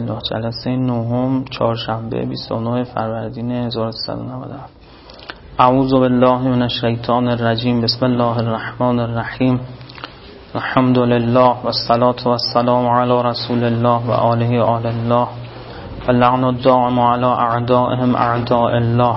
الله. جلسه نهم چهارشنبه 29 فروردین 1397. اعوذ بالله من الشیطان الرجیم. بسم الله الرحمن الرحیم. الحمد لله والصلاة والسلام علی رسول الله و آله آل الله و لعن الدائم علی اعدائهم اعداء الله.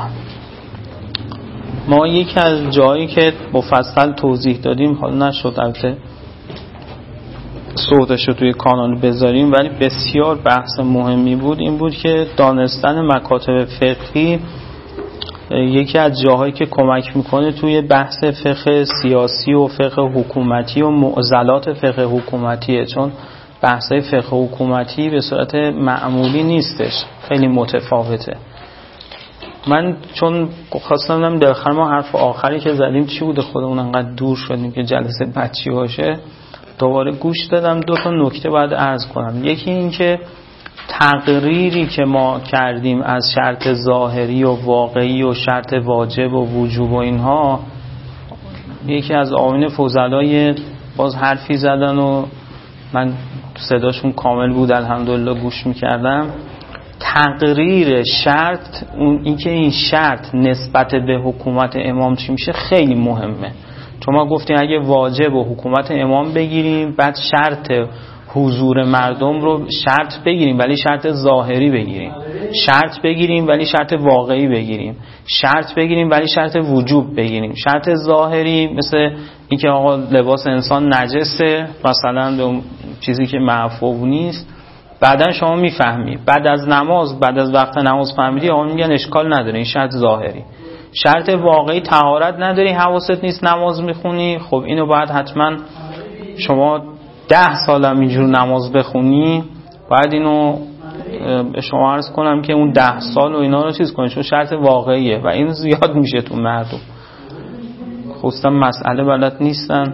ما یکی از جایی که مفصل توضیح دادیم، حالا نشد البته صوتش رو توی کانال بذاریم، ولی بسیار بحث مهمی بود، این بود که دانستن مکاتب فقهی یکی از جاهایی که کمک میکنه توی بحث فقه سیاسی و فقه حکومتی و معضلات فقه حکومتیه، چون بحثای فقه حکومتی به صورت معمولی نیستش، خیلی متفاوته. من چون خواستم بدم داخل ما حرف آخری که زدیم چی بوده، خودمون انقدر دور شدیم که جلسه بچی باشه، دوباره گوش دادم. دو تا نکته باید عرض کنم. یکی این که تقریری که ما کردیم از شرط ظاهری و واقعی و شرط واجب و وجوب و اینها، یکی از آیین فضلای باز حرفی زدن و من صداشون کامل بود الحمدلله گوش میکردم. تقریر شرط، این که این شرط نسبت به حکومت امام چی میشه خیلی مهمه، چون ما گفتیم اگه واجب و حکومت امام بگیریم، بعد شرط حضور مردم رو شرط بگیریم ولی شرط ظاهری بگیریم، شرط بگیریم ولی شرط واقعی بگیریم، شرط بگیریم ولی شرط وجوب بگیریم. شرط ظاهری مثل این که آقا لباس انسان نجسه مثلا، به اون چیزی که معفو نیست، بعدا شما میفهمی، بعد از نماز، بعد از وقت نماز فهمیدی، آقا میگن اشکال نداره، این شرط ظاهری. شرط واقعی طهارت نداری، حواست نیست نماز میخونی، خب اینو باید حتما شما 10 سال هم اینجور نماز بخونی، باید اینو به شما عرض کنم که اون 10 سال و اینا رو چیز کنی، چون شرط واقعیه و این زیاد میشه تو مردم، خصوصا مسئله بلد نیستن.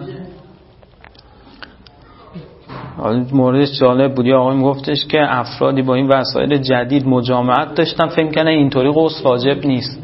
موردش جالب بود، آقای میگفتش که افرادی با این وسایل جدید مجامعت داشتن، فکر کنن اینطوری غسل واجب نیست،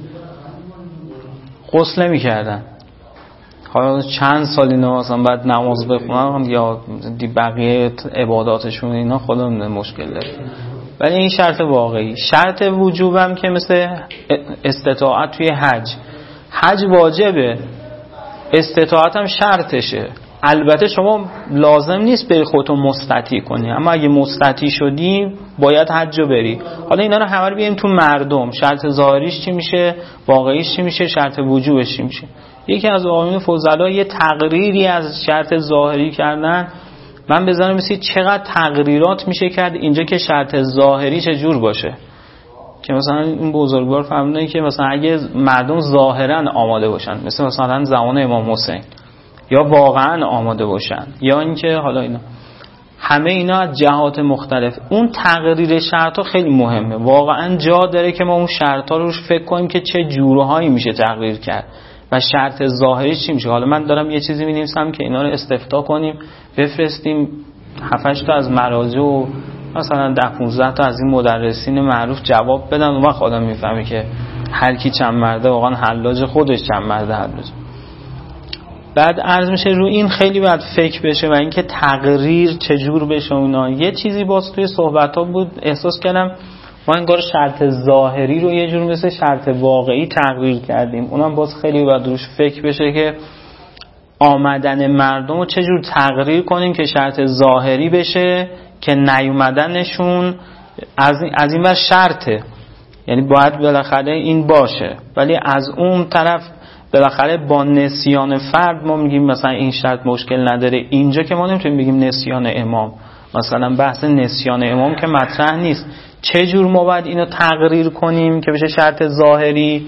غسل نمی‌کردن. حالا چند سال اینا مثلا بعد نماز بخونن یا بقیه عباداتشون اینا خدا مشکل داره. ولی این شرط واقعی. شرط وجوب هم که مثل استطاعت توی حج واجبه، استطاعت هم شرطشه. البته شما لازم نیست بری خودتو مستطیع کنی، اما اگه مستطیع شدی باید حج رو بری. حالا اینا رو همه رو بیاریم تو مردم، شرط ظاهریش چی میشه، واقعیش چی میشه، شرط وجوبش چی میشه. یکی از آیین فضلا یه تقریری از شرط ظاهری کردن، من بزنم مثل چقدر تقریرات میشه کرد اینجا که شرط ظاهری چه جور باشه، که مثلا این بزرگوار فهمیدن که مثلا اگه مردم ظاهرا آماده باشن، مثلا زمان امام حسین، یا واقعا آماده باشن، یا اینکه حالا اینا همه اینا از جهات مختلف. اون تقریر شرطا خیلی مهمه، واقعا جا داره که ما اون شرطا روش فکر کنیم که چه جورهایی میشه تقریر کرد و شرط ظاهری چی میشه. حالا من دارم یه چیزی می‌نویسم که اینا رو استفتاء کنیم بفرستیم 7-8 تا از مراجع و مثلا 10-15 تا از این مدرسین معروف جواب بدن، و من خودم میفهمی که هر کی چند مرده واقعا حلاج خودش چند مرده حلاج. بعد عرض میشه رو این خیلی باید فکر بشه و اینکه تقریر چجور بشه. اونا یه چیزی باز توی صحبت‌ها بود احساس کردم ما انگار شرط ظاهری رو یه جور مثل شرط واقعی تقریر کردیم. اونم باز خیلی باید روش فکر بشه که آمدن مردم رو چجور تقریر کنیم که شرط ظاهری بشه، که نیومدنشون از این ور شرطه، یعنی باید بالاخره این باشه، ولی از اون طرف بالاخره با نسیان فرد ما میگیم مثلا این شرط مشکل نداره. اینجا که ما نمیتونیم بگیم نسیان امام، مثلا بحث نسیان امام که مطرح نیست. چه جور ما باید اینو تقریر کنیم که بشه شرط ظاهری؟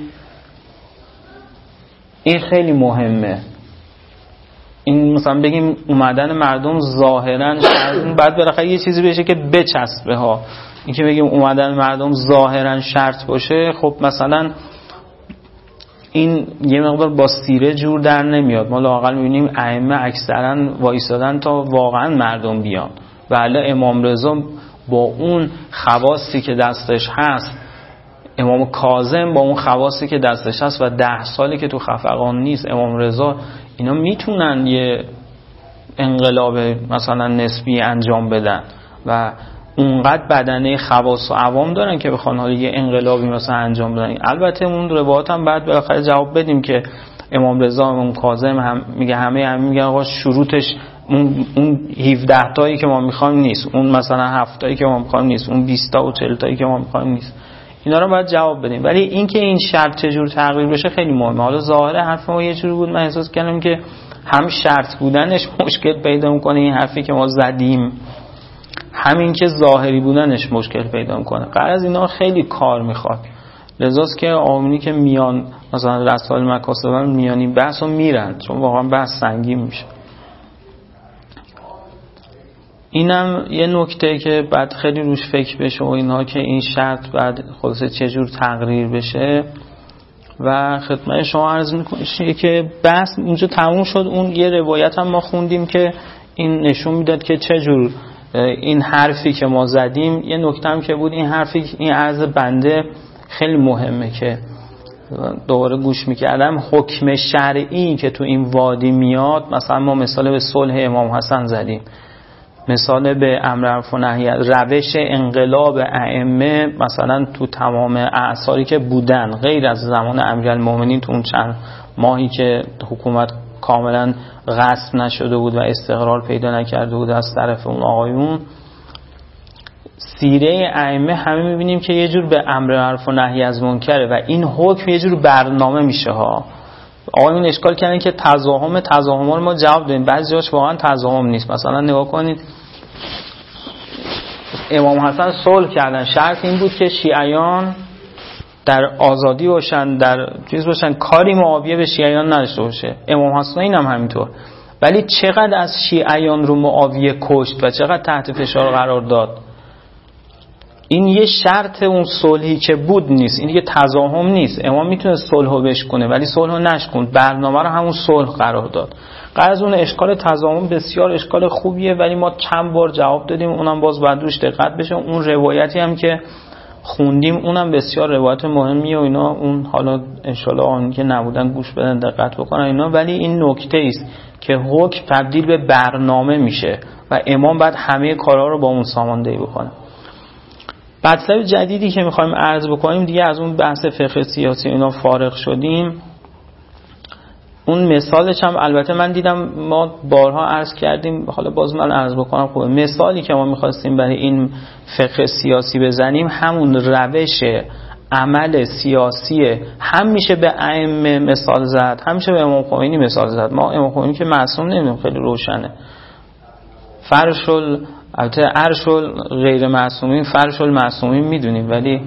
این خیلی مهمه. این مثلا بگیم اومدن مردم ظاهرا، بعد بالاخره یه چیزی بشه که بچسبه ها. این که بگیم اومدن مردم ظاهرا شرط باشه، خب مثلا این یه مقدار با سیره جور در نمیاد. ما لااقل میبینیم ائمه اکثرا وایسادن تا واقعا مردم بیان، ولی امام رضا با اون خواصی که دستش هست، امام کاظم با اون خواصی که دستش هست و 10 سالی که تو خفقان نیست، امام رضا، اینا میتونن یه انقلاب مثلا نسبی انجام بدن و اونقدر بدنه خواص و عوام دارن که بخوان حالا یه انقلابی مثلا انجام بدن. البته اون روایات هم بعد بالاخره جواب بدیم که امام رضا، امام کاظم هم میگه همه میگن آقا شروطش اون 17 تایی که ما میخوایم نیست، اون مثلا 7 تایی که ما میخوایم نیست، اون 20 تا و 40 تایی که ما میخوایم نیست. اینا رو باید جواب بدیم. ولی اینکه این شرط چجور تغییر بشه خیلی مهمه. حالا ظاهر حرف ما یه جوری بود، من احساس کردم که هم شرط بودنش مشکل پیدا میکنه، این حرفی که ما زدیم، همین که ظاهری بودنش مشکل پیدا میکنه. قرار از اینا خیلی کار میخواد. لذاست که آمینی که میان مثلا رسائل مکاسب میانی بحثو میرن، چون واقعا بحث سنگین میشه. اینم یه نکته که بعد خیلی روش فکر بشه و اینها که این شرط بعد خلاصه چجور تغییر بشه. و خدمت شما عرض میکنم که بحث اونجا تموم شد. اون یه روایت هم ما خوندیم که این نشون میداد که چجور این حرفی که ما زدیم، یه نکته هم که بود این حرفی، این عرض بنده خیلی مهمه که دوباره گوش میکردم. حکم شرعی که تو این وادی میاد، مثلا ما مثال به صلح امام حسن زدیم، مثال به امر معروف و نهی، روش انقلاب ائمه مثلا تو تمام اعصاری که بودن غیر از زمان امیرالمومنین، تو اون چند ماهی که حکومت کاملا غصب نشده بود و استقرار پیدا نکرده بود از طرف اون آقایون، سیره ائمه همه میبینیم که یه جور به امر معروف و نهی از منکره و این حکم یه جور برنامه میشه ها. آقایون اشکال کردن که تزاحم رو ما جواب دادیم، بعضی جاش واقعا تزاحم نیست. مثلا نگاه کنید امام حسن صلح کردن، شرط این بود که شیعیان در آزادی باشن، در چیز باشن، کاری معاویه به شیعیان نداشته باشه. امام حسن این هم همینطور. ولی چقدر از شیعیان رو معاویه کشت و چقدر تحت فشار قرار داد. این یه شرط اون صلحی که بود نیست، این دیگه تزاحم نیست. امام میتونه صلحو بشکنه ولی صلحو نشکند، برنامه رو همون صلح قرار داد. قرار از اون اشکال تزاحم بسیار اشکال خوبیه، ولی ما چند بار جواب دادیم، اونم باز باید روش دقت بشه. اون روایتی هم که خوندیم اونم بسیار روایت مهمیه و اینا، اون حالا انشالله آن که نبودن گوش بدن دقت بکنن اینا. ولی این نکته است که حکم تبدیل به برنامه میشه و امام بعد همه کارها رو با اون ساماندهی بکنه. مطلب جدیدی که میخوایم عرض بکنیم دیگه، از اون بحث فقه سیاسی اینا فارغ شدیم. اون مثالش هم البته من دیدم ما بارها عرض کردیم، حالا باز من عرض بکنم. خوبه. مثالی که ما میخواستیم برای این فقه سیاسی بزنیم همون روش عمل سیاسی، هم میشه به ائمه مثال زد، هم میشه به امام خمینی مثال زد. ما امام خمینی که معصوم نمیدونیم، خیلی روشنه. البته عرشل غیر معصومین، فرشل معصومین میدونیم ولی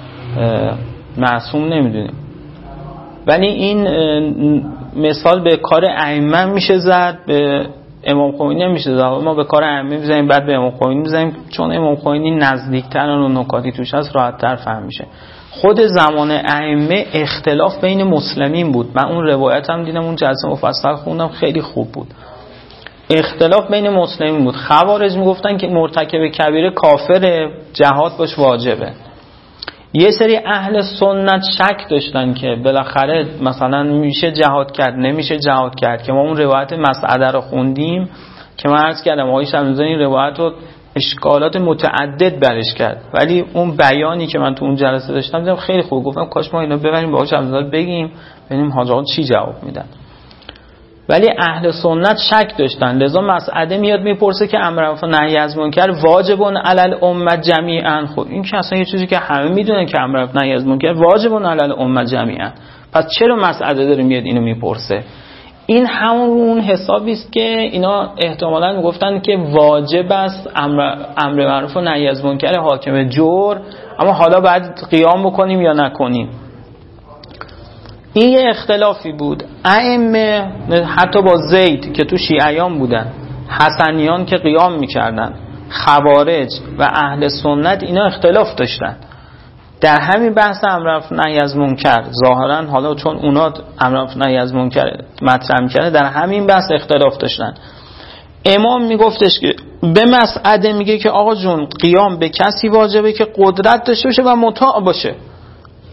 معصوم نمیدونیم. ولی این مثال به کار ائمه میشه زد، به امام خمینی میشه زد. ما به کار ائمه میزنیم بعد به امام خمینی میزنیم، چون امام خمینی نزدیکتر و نکاتی توش هست راحت‌تر فهم میشه. خود زمان ائمه اختلاف بین مسلمین بود. من اون روایت هم دیدم، اون جلسه مفصل خوندم، خیلی خوب بود. اختلاف بین مسلمین بود. خوارج میگفتن که مرتکب کبیره کافر، جهاد باش واجبه. یه سری اهل سنت شک داشتن که بالاخره مثلا میشه جهاد کرد نمیشه جهاد کرد، که ما اون روایت مسعده رو خوندیم که من عرض کردم آقای شمس‌الدین این روایت رو اشکالات متعدد برش کرد، ولی اون بیانی که من تو اون جلسه داشتم دیدم خیلی خوب. گفتم کاش ما اینو ببریم با آقای شمس‌الدین بگیم ببینیم حاج آقا چی جواب میدن. ولی اهل سنت شک داشتن، لذا مسعده میاد میپرسه که امر معروف و نهی از منکر واجبون علی الامه جمیعا. خب این که اصلا یه چیزی که همه میدونن که امر معروف و نهی از منکر واجبون علی الامه جمیعا، پس چرا مسعده داره میاد اینو میپرسه؟ این همون حسابی است که اینا احتمالاً میگفتن که واجب است امر معروف و نهی از منکر حاکم جور، اما حالا باید قیام بکنیم یا نکنیم. این یه اختلافی بود. ائمه حتی با زید که تو شیعیان بودن، حسنیان که قیام میکردن، خوارج و اهل سنت اینا اختلاف داشتن در همین بحث امر معروف و نهی از منکر. ظاهرا حالا چون اونا امر معروف و نهی از منکر مطرح می‌کردن، در همین بحث اختلاف داشتن. امام میگفتش که به مسعده میگه که آقا جون قیام به کسی واجبه که قدرت داشته باشه و مطاع باشه.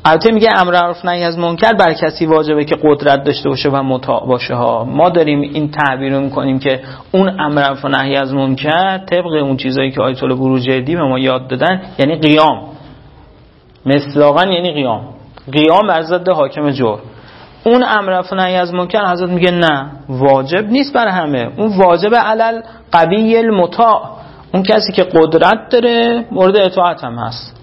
البته میگه امر معروف نهی از منکر بر کسی واجبه که قدرت داشته باشه و مطاع باشه ها. ما داریم این تعبیر رو میکنیم که اون امر معروف نهی از منکر طبق اون چیزایی که آیت الله بروجردی به ما یاد دادن یعنی قیام، مصداقاً یعنی قیام بر ضد حاکم جور. اون امر معروف نهی از منکر حضرت میگه نه، واجب نیست بر همه، اون واجب علل قوی المطاع، اون کسی که قدرت داره مورد اطاعت هم هست.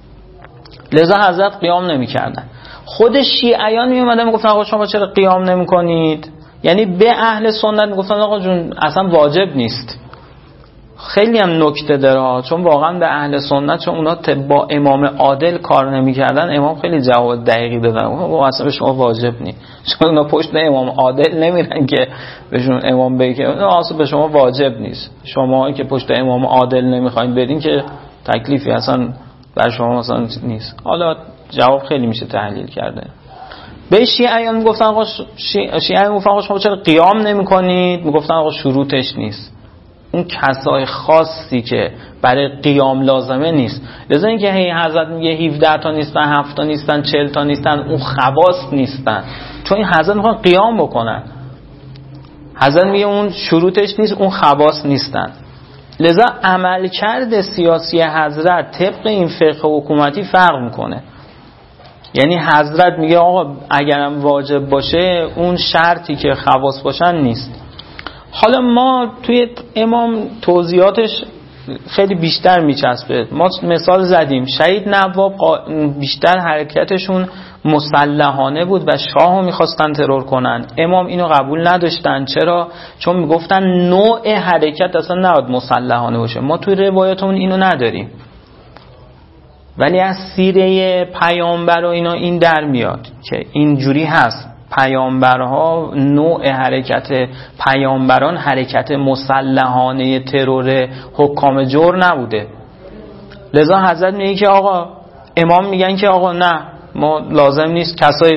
لذا حضرت قیام نمی کردن. خود شیعیان می اومدن می گفتن آقا شما چرا قیام نمی کنید؟ یعنی به اهل سنت می گفتن آقا جون اصلا واجب نیست. خیلی هم نکته داره، چون واقعا به اهل سنت چون اونا با امام عادل کار نمی کردن، امام خیلی جواب دقیقی دادن اصلا به شما واجب نیست، چون اونا پشت امام عادل نمیرن که بهشون امام بگه که اصلا به شما واجب نیست. شما که پشت امام عادل نمیخواین برین که تکلیفی اصلا بر شما مثلا نیست. حالا جواب خیلی میشه تحلیل کرده. به شیعیان میگفتن آقا شیعیان میگفتن آقا شما چرا قیام نمیکنید؟ میگفتن آقا شروطش نیست، اون کسای خاصی که برای قیام لازمه نیست. لذا اینکه هی حضرت میگه 17 تا نیستن، 7 تا نیستن، 40 تا نیستن، اون خواص نیستن، چون این حضرت میخوان قیام بکنن. حضرت میگه اون شروطش نیست، اون خواص نیستن. لذا عملکرد سیاسی حضرت طبق این فقه حکومتی فرق میکنه. یعنی حضرت میگه آقا اگرم واجب باشه اون شرطی که خواص باشن نیست. حالا ما توی امام توضیحاتش خیلی بیشتر میچسبه. ما مثال زدیم شهید نواب بیشتر حرکتشون مسلحانه بود و شاهو میخواستن ترور کنن. امام اینو قبول نداشتن. چرا؟ چون میگفتن نوع حرکت اصلا نباید مسلحانه باشه. ما توی روایاتمون اینو نداریم، ولی از سیره پیامبر و اینا این در میاد که اینجوری هست. پیامبرها نوع حرکت پیامبران حرکت مسلحانه ترور حکام جور نبوده. لذا حضرت میگه که آقا امام میگن که آقا نه، ما لازم نیست کسای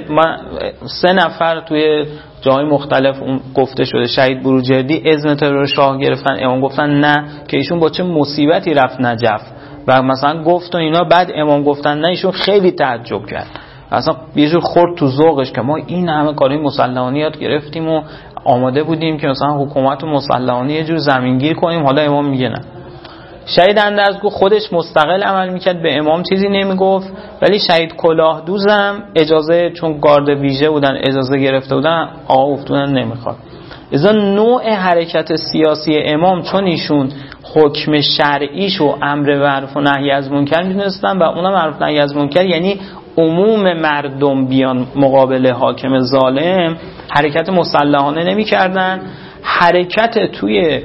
3 نفر توی جای مختلف اون گفته شده شهید بروجردی اذن ترور شاه گرفتن، امام گفتن نه، که ایشون با چه مصیبتی رفت نجف و مثلا گفت و اینا، بعد امام گفتن نه، ایشون خیلی تعجب کرد، اصلا یه جور خورد تو ذوقش که ما این همه کارهای مسلحانه یاد گرفتیم و آماده بودیم که مثلا حکومت مسلحانه یه جور زمینگیر کنیم، حالا امام میگه نه. شهید اندرزگو خودش مستقل عمل میکرد، به امام چیزی نمیگفت، ولی شهید کلاه دوزم اجازه، چون گارد ویژه بودن اجازه گرفته بودن، آقا افتادن نمیخواد. اذا نوع حرکت سیاسی امام چون ایشون حکم شرعیش و امر معروف و نهی از منکر میدونستن و اونم معروف نهی از منکر یعنی عموم مردم بیان مقابل حاکم ظالم، حرکت مسلحانه نمی کردن، حرکت توی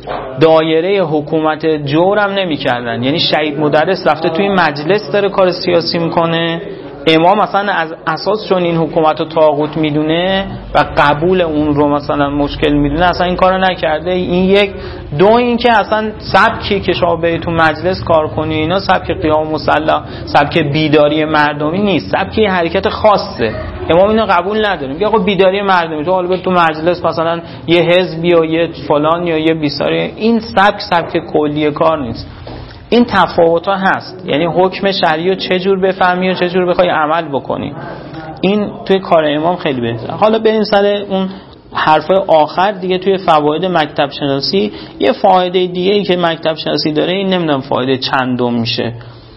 دایره حکومت جورم نمی کردن. یعنی شهید مدرس رفته توی مجلس داره کار سیاسی میکنه، امام مثلا از اساس چون این حکومت رو طاغوت میدونه و قبول اون رو مثلا مشکل میدونه اصلا این کارو نکرده. این یک. دو این که اصلا سبکی که شما برید تو مجلس کار کنی اینا سبک قیام مسلح، سبک بیداری مردمی نیست، سبک حرکت خاصه. امام اینو قبول نداره، میگه آقا بیداری مردمی تو حالا تو مجلس مثلا یه حزبی یا یه فلان یا یه بیساری، این سبک کلی کار نیست. این تفاوت ها هست، یعنی حکم شرعی رو چه جور بفهمی و چه جور بخوای عمل بکنی. این توی کار امام خیلی بهتره. حالا بریم سر اون حرفای آخر دیگه توی فواید مکتب شناسی. یه فایده دیگه ای که مکتب شناسی داره، این نمیدونم فایده چندم میشه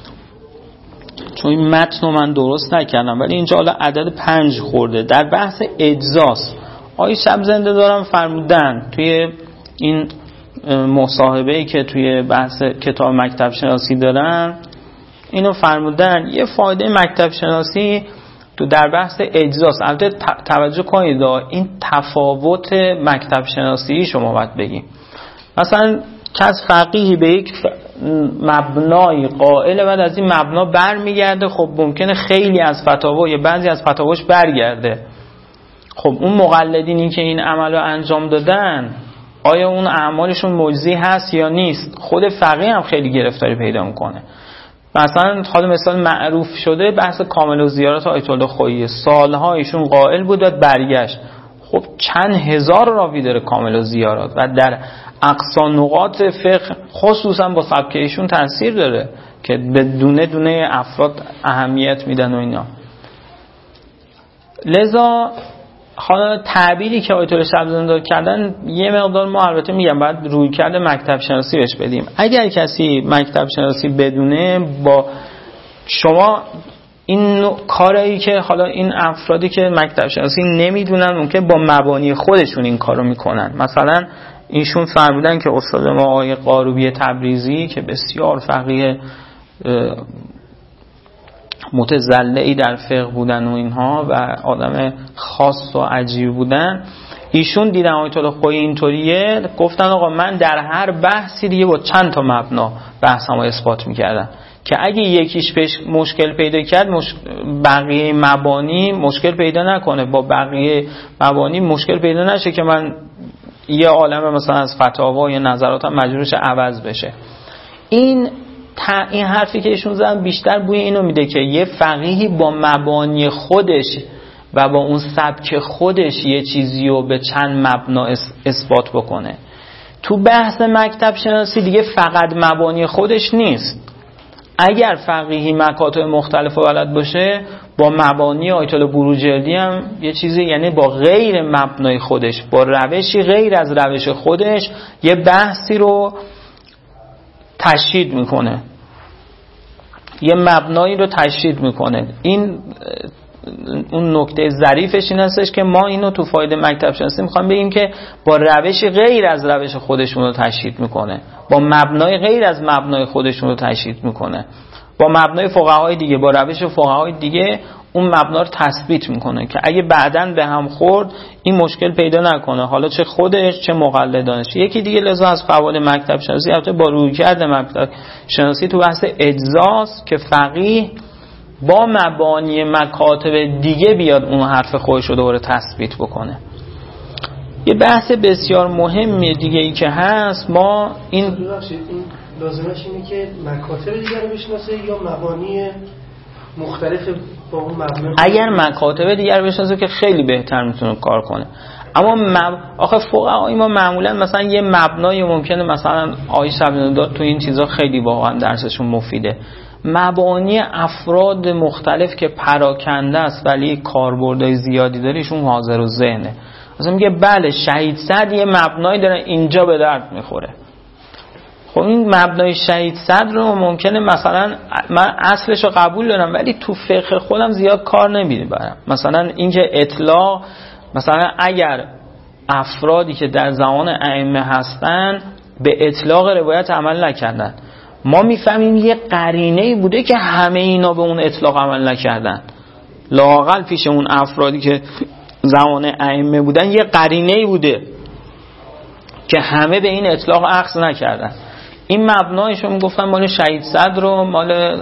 چون این متن رو من درست نکردم، ولی اینجا حالا عدد 5 خورده. در بحث اجزاس آقای شب زنده دارم فرمودن توی این مصاحبه‌ای که توی بحث کتاب مکتب شناسی دارن، اینو فرمودن یه فایده مکتب شناسی تو در بحث اجزاس. البته توجه کنید این تفاوت مکتب شناسی شما باید بگیم. مثلا کس فقیهی به یک مبنای قائل، بعد از این مبنا برمیگرده، خب ممکنه خیلی از فتاوا یا بعضی از فتاواش برگرده. خب اون مقلدینی که این عمل رو انجام دادن آیا اون اعمالشون مجزی هست یا نیست؟ خود فقیه هم خیلی گرفتاری پیدا میکنه. مثلا حالا مثال معروف شده بحث کامل و زیارت آیت الله خویی، سالها ایشون قائل بود و برگشت. خب چند هزار راوی داره کامل و زیارت و در اقصا نقاط فقه خصوصا با سبک ایشون تاثیر داره که به دونه دونه افراد اهمیت میدن و اینا. لذا حالا تعبیری که آیت الله شبزنده‌دار کردن یه مقدار ما البته میگم باید روی کرده مکتب شناسی بهش بدیم. اگر کسی مکتب شناسی بدونه، با شما این کاری که حالا این افرادی که مکتب شناسی نمیدونن ممکن با مبانی خودشون این کارو میکنن. مثلا ایشون فرمودن که استاد ما آقای قاروبی تبریزی که بسیار فقیه متزلعی در فقه بودن و اینها و آدم خاص و عجیب بودن، ایشون دیدن آیت الله خویی اینطوریه، گفتن آقا من در هر بحثی دیگه با چند تا مبنا بحثمو اثبات میکردم که اگه یکیش پیش مشکل پیدا کرد بقیه مبانی مشکل پیدا نکنه، با بقیه مبانی مشکل پیدا نشه که من یه عالمه مثلا از فتاوا یا نظراتم مجبورش عوض بشه. این حرفی که ایشون زدن بیشتر بوی اینو میده که یه فقیهی با مبانی خودش و با اون سبک خودش یه چیزی رو به چند مبنا اثبات بکنه. تو بحث مکتب شناسی دیگه فقط مبانی خودش نیست. اگر فقیهی مکاتب مختلف بلد باشه، با مبانی آیت الله بروجردی هم یه چیزی، یعنی با غیر مبنای خودش، با روشی غیر از روش خودش یه بحثی رو تشدید میکنه، یه مبنایی رو تشدید میکنه. این اون نکته ظریفش این هستش که ما اینو تو فایده مکتب شناسی میخوام بگیم که با روش غیر از روش خودشون رو تشدید میکنه، با مبنای غیر از مبنای خودشون رو تشدید میکنه، با مبنای فقهای دیگه، با روش فقهای دیگه اون مبنا رو تثبیت میکنه که اگه بعداً به هم خورد این مشکل پیدا نکنه، حالا چه خودش چه مقلدانش. یکی دیگه لذا از فواید مکتب شناسی البته با رویکرد مکتب شناسی تو بحث اجزاست که فقیه با مبانی مکاتب دیگه بیاد اون حرف خودش رو دوباره تثبیت بکنه. یه بحث بسیار مهمی دیگه ای که هست، ما این لازمش اینه که مکاتب دیگه رو بشناسه یا مبانی مختلف با اون مبنا؟ اگر مکاتب دیگر بشناسه که خیلی بهتر میتونه کار کنه. اما آخه فقهای ما معمولا مثلا یه مبنای ممکنه، مثلا آیه شبزنده‌دار تو این چیزا خیلی واقعا درسشون مفیده، مبانی افراد مختلف که پراکنده است ولی کاربردهای زیادی داره، ایشون حاضر و ذهنه. مثلا میگه بله شهید صدر یه مبنایی داره اینجا به درد میخوره. خب این مبنای شهید صدر رو ممکنه مثلا من اصلش رو قبول دارم ولی تو فقه خودم زیاد کار نمیبرم. مثلا اینکه اطلاق، مثلا اگر افرادی که در زمان ائمه هستن به اطلاق روایت عمل نکردن، ما میفهمیم یه قرینه‌ای بوده که همه اینا به اون اطلاق عمل نکردن. لااقل پیش اون افرادی که زمان ائمه بودن یه قرینه‌ای بوده که همه به این اطلاق اخذ نکردن. این مبنایشون گفتن مال شهید صدر و مال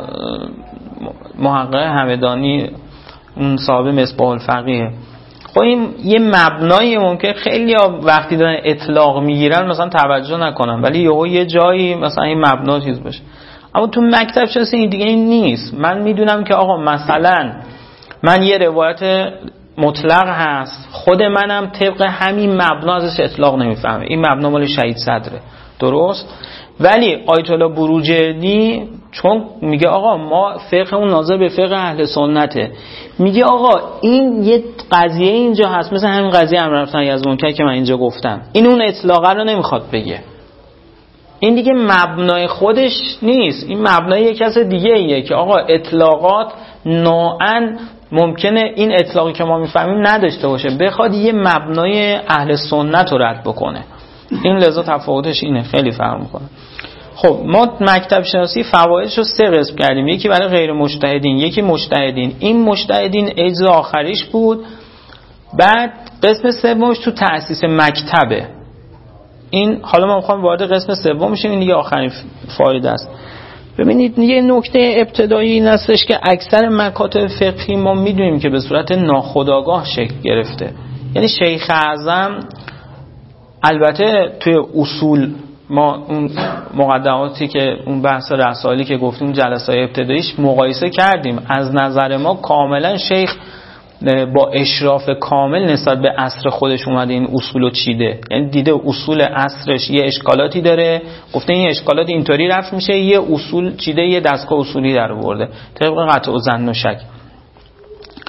محقق همدانی، اون صاحب مصباح الفقیه. خب این یه مبنایی ممکن خیلی وقتی دارن اطلاق میگیرن مثلا توجه نکنن، ولی یه جایی مثلا این مبنا چیز باشه. اما تو مکتب شناسی این دیگه این نیست. من میدونم که آقا مثلا من یه روایت مطلق هست، خود منم طبق همین مبنا ازش اطلاق نمیفهمه، این مبنا مال شهید صدره، درست؟ ولی آیت الله بروجردی چون میگه آقا ما فقه اون ناظر به فقه اهل سنته، میگه آقا این یه قضیه اینجا هست، مثل همین قضیه امر رفتن از منکر که من اینجا گفتم، این اون اطلاقه رو نمیخواد بگه، این دیگه مبنای خودش نیست، این مبنای یک کس دیگه ایه که آقا اطلاقات نوعاً ممکنه این اطلاقی که ما میفهمیم نداشته باشه، بخواد یه مبنای اهل سنت رو رد بکنه. این لذا تفاوتش اینه، خیلی فرق میکنه. خب ما مکتب شناسی فوایدش رو 3 قسم کردیم، یکی برای غیر مجتهدین، یکی مجتهدین. این مجتهدین اجزا آخریش بود. بعد قسم سومش تو تأسیس مکتبه. این حالا ما میخوایم وارد قسم سوم بشیم، این دیگه آخرین فایده است. ببینید یه نکته ابتدایی این هستش که اکثر مکاتب فقهی ما میدونیم که به صورت ناخودآگاه شکل گرفته. یعنی شیخ اعظم، البته توی اصول ما اون مقدماتی که اون بحث رسائلی که گفتیم جلسه‌های ابتداییش مقایسه کردیم، از نظر ما کاملا شیخ با اشراف کامل نسبت به عصر خودش اومده این اصولو چیده. یعنی دیده اصول عصرش یه اشکالاتی داره، گفته این اشکالات اینطوری رفع میشه، یه اصول چیده، یه دستگاه اصولی در آورده طبق قطع و ظن و شک.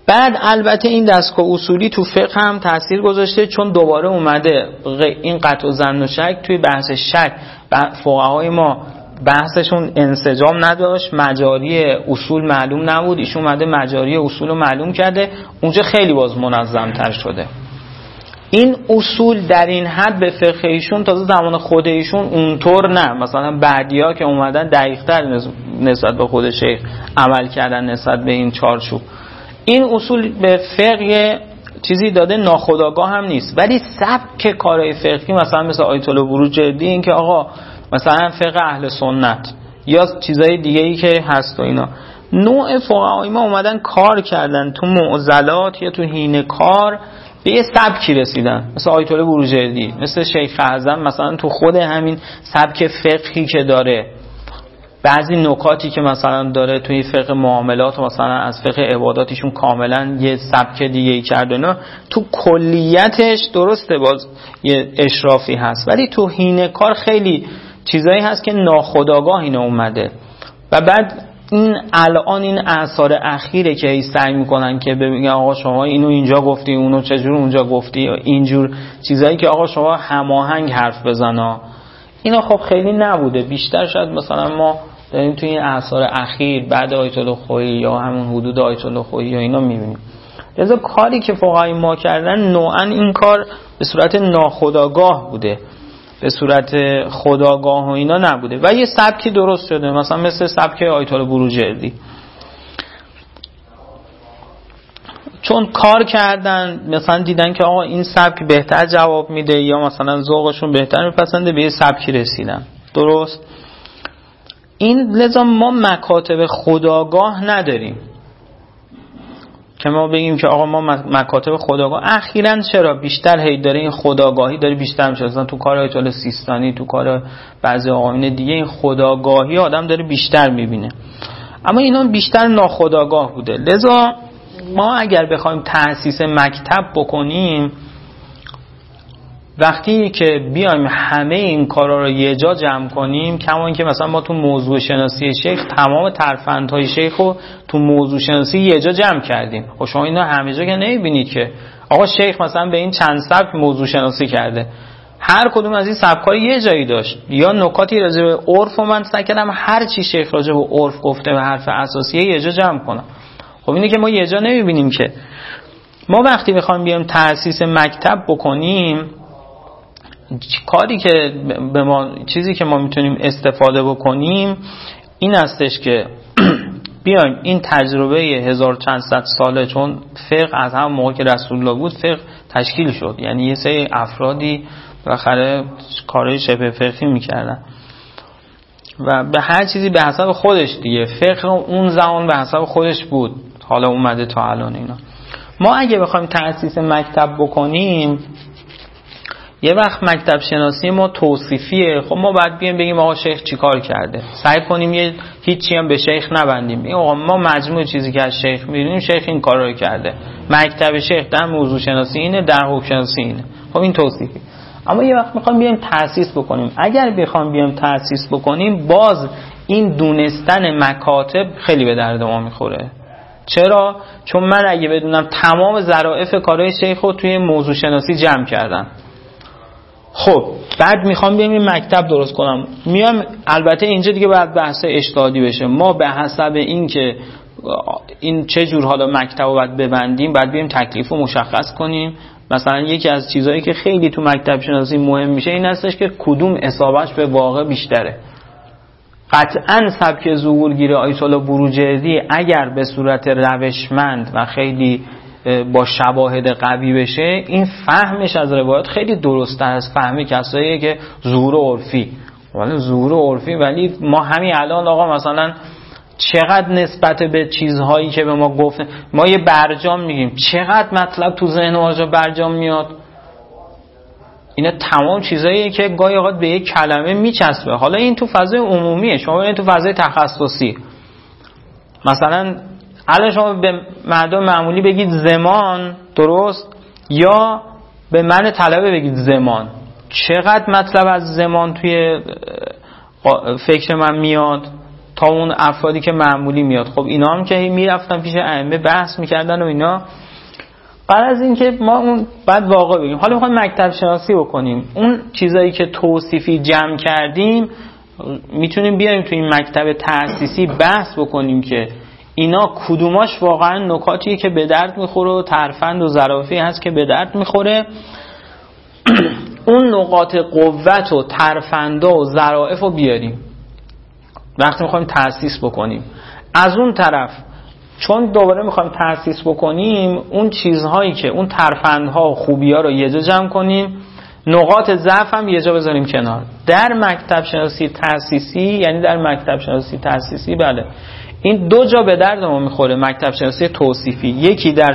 بعد البته این دستگاه اصولی تو فقه هم تاثیر گذاشته، چون دوباره اومده این قطع و ظن و شک توی بحث شک فقهای ما بحثشون انسجام نداشت، مجاری اصول معلوم نبود، ایشون اومده مجاری اصول رو معلوم کرده، اونجا خیلی باز منظم‌تر شده. این اصول در این حد به فقه ایشون تازه زمان خود ایشون اونطور نه، مثلا بعدیا که اومدن دقیق‌تر نسبت به خود شیخ عمل کردن نسبت به این چارچوب. این اصول به فقه چیزی داده ناخودآگاه هم نیست، ولی سبک کارهای فقهی مثلا مثل آیت الله بروجردی، این که آقا مثلا فقه اهل سنت یا چیزای دیگه ای که هست و اینا، نوع فقهای ما اومدن کار کردن تو معضلات یا تو حین کار به یه سبکی رسیدن، مثل آیت الله بروجردی، مثل شیخ اعظم، مثلا تو خود همین سبک فقهی که داره، بعضی نکاتی که مثلا داره توی فقه معاملات و مثلا از فقه عباداتیشون کاملا یه سبک دیگه ای کرده، نه تو کلیتش درسته باز یه اشرافی هست، ولی تو حین کار خیلی چیزایی هست که ناخودآگاه اینا اومده. و بعد این الان این آثار اخیره که سعی میکنن که بگن آقا شما اینو اینجا گفتی، اونو چجور اونجا گفتی، اینجور چیزایی که آقا شما هماهنگ حرف بزنا، اینا خب خیلی نبوده. بیشتر شاید مثلا ما داریم توی این آثار اخیر بعد آیت الله خویی یا همون حدود آیت الله خویی یا اینا میبینیم. لذا کاری که فقهای ما کردن نوعا این کار به صورت ناخودآگاه بوده، به صورت خودآگاه و اینا نبوده و یه سبکی درست شده، مثلا مثل سبک آیت الله بروجردی، چون کار کردن مثلا دیدن که آقا این سبک بهتر جواب میده یا مثلا ذوقشون بهتر میپسنده، به یه سبکی رسیدن. درست. این لذا ما مکاتب خودآگاه نداریم که ما بگیم که آقا ما مکاتب خودآگاه اخیراً چرا بیشتر هی داره این خودآگاهی داره بیشتر میشه، مثلا تو کار آیت الله سیستانی، تو کار بعضی آقایون دیگه این خودآگاهی آدم داره بیشتر میبینه، اما اینا بیشتر ناخودآگاه بوده. لذا ما اگر بخوایم تأسیس مکتب بکنیم، وقتی که بیایم همه این کارا رو یه جا جمع کنیم، کما اینکه مثلا ما تو موضوع شناسی شیخ تمام ترفندهای شیخ رو تو موضوع شناسی یه جا جمع کردیم. خب شما اینا همه جا که نمیبینید که آقا شیخ مثلا به این چند سبک موضوع شناسی کرده، هر کدوم از این سبک‌ها یه جایی داشت، یا نکاتی راجع به عرف من سعی کردم هر چی شیخ راجع به عرف گفته و حرف اساسیه یه جا جمع کنم. خب اینه که ما یه جا نمیبینیم. که ما وقتی بخوایم بیایم تأسیس مکتب بکنیم، کاری که به ما چیزی که ما میتونیم استفاده بکنیم این هستش که بیایم این تجربه 1400 ساله، چون فقه از هم موقع که رسول الله بود فقه تشکیل شد، یعنی یه سری افرادی بالاخره کارهای شبه فقهی میکردن و به هر چیزی به حسب خودش دیگه، فقه اون زمان به حسب خودش بود، حالا اومده تا الان اینا. ما اگه بخوایم تأسیس مکتب بکنیم، یه وقت مکتب شناسی ما توصیفیه، خب ما باید بیایم بگیم آقا شیخ چی کار کرده، سعی کنیم یه هیچی هم به شیخ نبندیم، بگیم آقا ما مجموع چیزی که از شیخ می‌بینیم شیخ این کار رو کرده، مکتب شیخ در موضوع شناسی اینه، در حکم شناسی اینه. خب این توصیفی. اما یه وقت می‌خوایم بیایم تأسیس بکنیم، اگر بخوایم بیایم تأسیس بکنیم باز این دونستن مکاتب خیلی به درد ما می‌خوره. چرا؟ چون من اگه بدونم تمام ظرافت کارهای شیخ رو توی موضوع شناسی جمع کردم، خب بعد میخوام بیام این مکتب درست کنم، میام البته اینجا دیگه باید بحث اجتهادی بشه، ما به حسب این که این چه جور حالا مکتب رو باید ببندیم باید بیام تکلیف رو مشخص کنیم. مثلا یکی از چیزهایی که خیلی تو مکتب شناسی مهم میشه این هستش که کدوم اصابهش به واقع بیشتره. قطعا سبک ظهورگیر آیت الله بروجردی اگر به صورت روشمند و خیلی با شواهد قوی بشه، این فهمش از روایات خیلی درست‌تر از فهم کسایی که ظهور عرفی، ولی ظهور عرفی، ولی ما همین الان آقا مثلا چقدر نسبت به چیزهایی که به ما گفته، ما یه برجام میگیم، چقدر مطلب تو ذهن آجا برجام میاد. اینا تمام چیزاییه که گاهی اوقات به یک کلمه میچسبه. حالا این تو فضای عمومیه، شما این تو فضای تخصصی، مثلا الان شما به مردم معمولی بگید زمان، درست، یا به من طلبه بگید زمان، چقدر مطلب از زمان توی فکر من میاد. تا اون افرادی که معمولی میاد. خب اینا هم که میرفتن پیش ائمه بحث میکردن و اینا. قرار از این که ما اون بعد واقع بگیم. حالا میخوایم مکتب شناسی بکنیم، اون چیزایی که توصیفی جمع کردیم میتونیم بیاریم تو این مکتب تأسیسی بحث بکنیم که اینا کدوماش واقعا نکاتیه که به درد میخوره و ترفند و ظرافی هست که به درد میخوره. اون نقاط قوت و ترفندا و ظرافت رو بیاریم وقتی میخوایم تأسیس بکنیم. از اون طرف چون دوباره میخوایم تأسیس بکنیم، اون چیزهایی که اون ترفندها و خوبی‌ها رو یه جا جمع کنیم، نقاط ضعف هم یه جا بذاریم کنار. در مکتب شناسی تأسیسی، یعنی در مکتب شناسی تأسیسی، بله این دو جا به درد ما میخوره. مکتب شناسی توصیفی، یکی در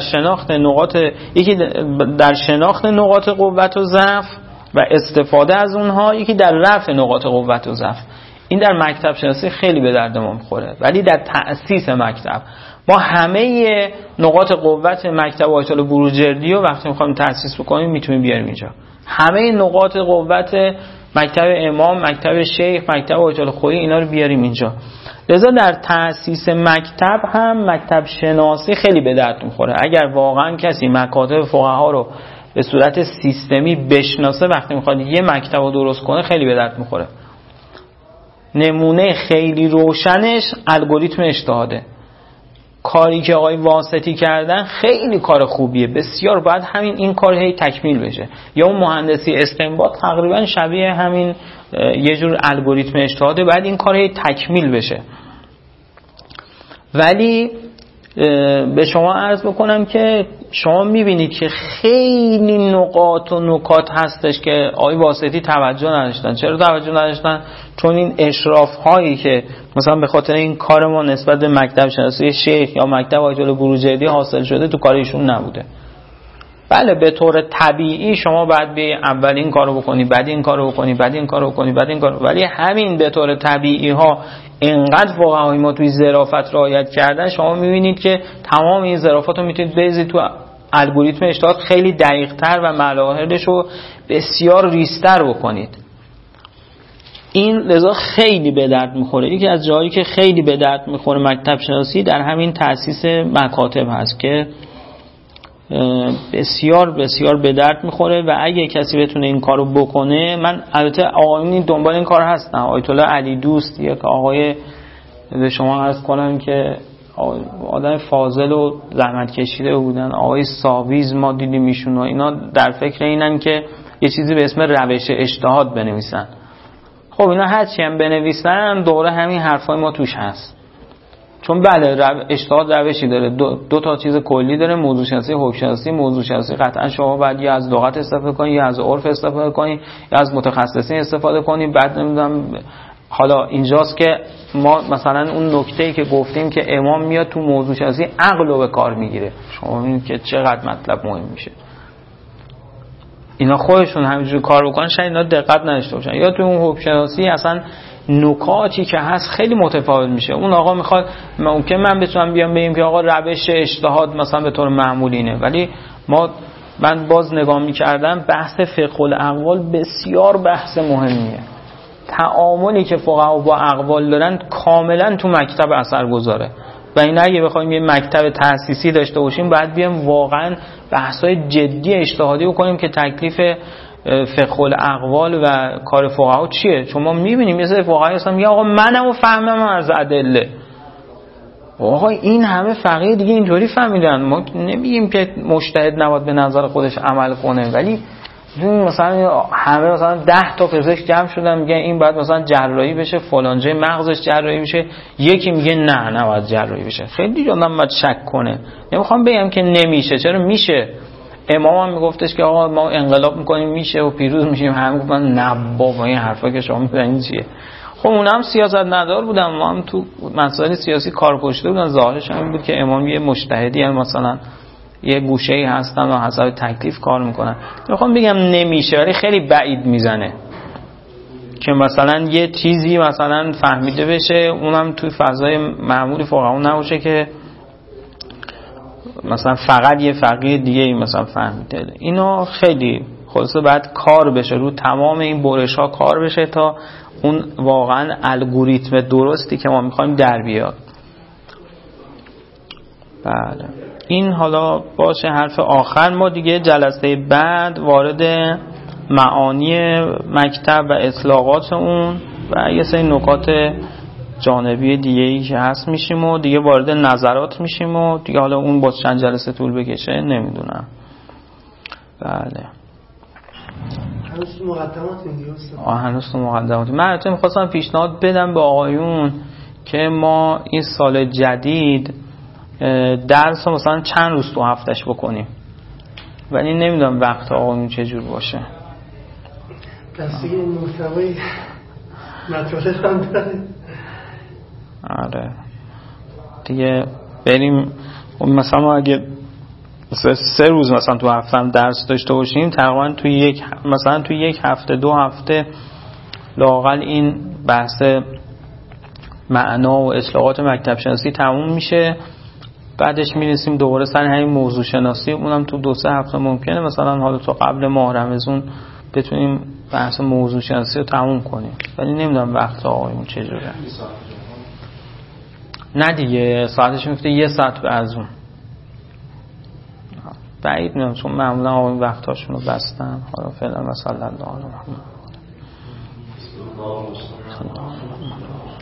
شناخت نقاط قوت و ضعف و استفاده از اونها، یکی در رفع نقاط قوت و ضعف. این در مکتب شناسی خیلی به درد ما میخوره. ولی در تأسیس مکتب ما همه نقاط قوت مکتب آیت الله بروجردی رو وقتی میخوایم تأسیس بکنیم میتونیم بیاریم اینجا. همه نقاط قوت مکتب امام، مکتب شیخ، مکتب آیت الله خویی، اینا رو بیاریم اینجا. لذا در تأسیس مکتب هم مکتب شناسی خیلی به درد میخوره. اگر واقعا کسی مکاتب فقها رو به صورت سیستمی بشناسه، وقتی میخواد یه مکتب رو درست کنه خیلی به درد میخوره. نمونه خیلی روشنش الگوریتم اجتهاده. کاری که آقای واسطی کردن خیلی کار خوبیه، بسیار. باید این کار هی تکمیل بشه. یا اون مهندسی استنباط تقریبا شبیه همین یه جور الگوریتم اجتهاده، باید این کار هی تکمیل بشه. ولی به شما عرض بکنم که شما میبینید که خیلی نقاط و نکات هستش که آقای واسطی توجه نداشتن. چرا توجه نداشتن؟ چون این اشراف هایی که مثلا به خاطر این کار ما نسبت به مکتب شناسی شیخ یا مکتب آیت الله بروجردی حاصل شده تو کار ایشون نبوده. بله به طور طبیعی شما باید به اول این کارو بکنی، بعد این کارو بکنی، بعد این کارو بکنی، بعد این کارو، ولی همین به طور طبیعی ها اینقدر فقهای ما توی ظرافت رعایت کردن، شما می‌بینید که تمام این ظرافت رو میتونید بریزید تو الگوریتم اجتهاد، خیلی دقیق‌تر و مراحلش رو بسیار ریزتر بکنید. این لذا خیلی به درد میخوره. یکی از جایی که خیلی به درد میخوره مکتب شناسی در همین تأسیس مکاتب هست که بسیار بسیار به درد میخوره و اگه کسی بتونه این کارو بکنه، من البته آقایونی دنبال این کار هستن. آیت الله علی دوست یک آقای به شما عرض کنم که آدم فاضل و زحمت کشیده بودن، آقای ساویز ما دیدیم ایشون و اینا در فکر اینن که یه چیزی به اسم روش اجتهاد بنویسن. خب اینا هرچی هم بنویسن دوره همین حرفای ما توش هست. چون بله اجتهاد روشی داره، دو تا چیز کلی داره، موضوع شناسی، حکم شناسی. موضوع شناسی قطعا شما باید یا از لغت استفاده کنی، یا از عرف استفاده کنی، یا از متخصصین استفاده کنی. بعد نمیدونم حالا اینجاست که ما مثلا اون نکته‌ای که گفتیم که امام میاد تو موضوع شناسی عقل رو به کار میگیره، شما میبینید که چقدر مطلب مهم میشه. اینا خودشون همینجوری کار بکنن شاید اینا دقت نداشته باشن. یا تو اون حکم شناسی اصلا نکاتی که هست خیلی متفاوت میشه. اون آقا میخواد ممکن من بتونم بیام بگم که آقا روش اجتهاد مثلا به طور معمول اینه، ولی من باز نگاه میکردم بحث فقه الاقوال بسیار بحث مهمیه. تعاملی که فقها با اقوال دارن کاملا تو مکتب اثر گذاره و این اگه بخوایم یه مکتب تأسیسی داشته باشیم باید بیام واقعا بحث‌های جدی اجتهادی بکنیم که تکلیف فقه الاقوال و کار فقها چیه. چون ما می‌بینیم یه سری فقها هستن میگن آقا منم فهمم از ادله. آقا این همه فقیه دیگه اینطوری فهمیدن، ما نمیگیم که مجتهد نباید به نظر خودش عمل کنه، ولی مثلا همه مثلا 10 تا پزشک جمع شدن میگن این باید مثلا جراحی بشه، فلان جای مغزش جراحی بشه، یکی میگه نه نباید جراحی بشه. خیلی آدم باید شک کنه. نمیخوام بگم که نمیشه، چرا میشه. امام هم میگفتش که آقا ما انقلاب میکنیم میشه و پیروز میشیم، همه گفتن نه بابا این حرفا که شما میزنید چیه. خب اونها هم سیاست ندار بودن، ما هم تو مسائل سیاسی کار کشته بودن. ظاهرش هم بود که امام یه مجتهدی هم مثلا یه گوشه‌ای هستن و حسب تکلیف کار میکنن. میخوام بگم نمیشه، ولی خیلی بعید میزنه که مثلا یه چیزی مثلا فهمیده بشه اونم توی فضای معمولی فقها نباشه که مثلا فقط یه فقیه دیگه ای مثلا فهمیده. اینا خیلی خلاصه بعد کار بشه رو تمام این برش ها کار بشه تا اون واقعا الگوریتم درستی که ما میخوایم در بیاد. بله این حالا باشه حرف آخر. ما دیگه جلسه بعد وارد معانی مکتب و اطلاقات اون و یه سری نکات جانبی دیگه ای که هست میشیم و دیگه وارد نظرات میشیم و دیگه حالا اون با چند جلسه طول بکشه نمیدونم. بله هنوز تو مقدمات دیگه استاد. هنوز تو مقدمات. من البته می‌خواستم پیشنهاد بدم به آقایون که ما این سال جدید درس مثلا چند روز تو هفتهش بکنیم، ولی نمیدونم وقت آقایون چجور باشه. دسته محتوای مطالب هم داره. آره دیگه بریم مثلا ما اگه 3 روز مثلا تو هفته هم درس داشته باشیم تقریبا توی یک هفته 2 هفته لااقل این بحث معنا و اطلاقات مکتب شناسی تموم میشه. بعدش میرسیم دوباره سر همین موضوع شناسی، اونم تو 2-3 هفته ممکنه مثلا حالا تو قبل ماه رمضان بتونیم بحث موضوع شناسی رو تموم کنیم، ولی نمیدونم وقت آقایون چجوره. نه دیگه ساعتش میفته 1 ساعت به از اون بعید میدونم، چون معمولا آقایون وقتاشون رو بستن. حالا فعلا مثلا الله